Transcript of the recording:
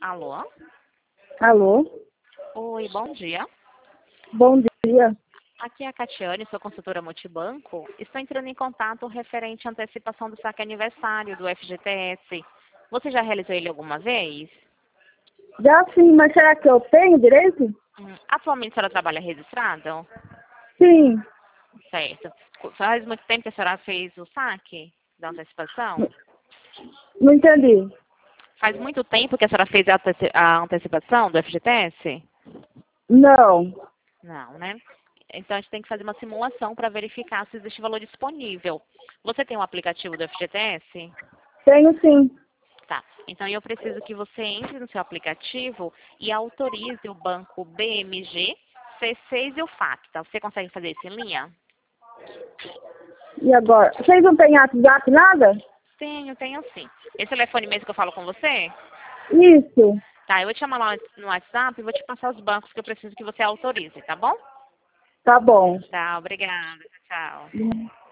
Alô? Alô? Oi, bom dia. Bom dia. Aqui é a Catiane, sou consultora multibanco. Estou entrando em contato referente à antecipação do saque aniversário do FGTS. Você já realizou ele alguma vez? Já sim, mas será que eu tenho direito? Atualmente a senhora trabalha registrada? Sim. Certo. Faz muito tempo que a senhora fez o saque da antecipação? Não entendi. Faz muito tempo que a senhora fez a antecipação do FGTS? Não. Não, né? Então a gente tem que fazer uma simulação para verificar se existe valor disponível. Você tem um aplicativo do FGTS? Tenho sim. Tá. Então eu preciso que você entre no seu aplicativo e autorize o banco BMG, C6 e o FAC, tá? Você consegue fazer isso em linha? E agora? Vocês não têm WhatsApp, nada? Tenho sim. Esse telefone mesmo que eu falo com você? Isso. Tá, eu vou te chamar lá no WhatsApp e vou te passar os bancos que eu preciso que você autorize, tá bom? Tá bom. Tá, obrigada. Tchau, tchau.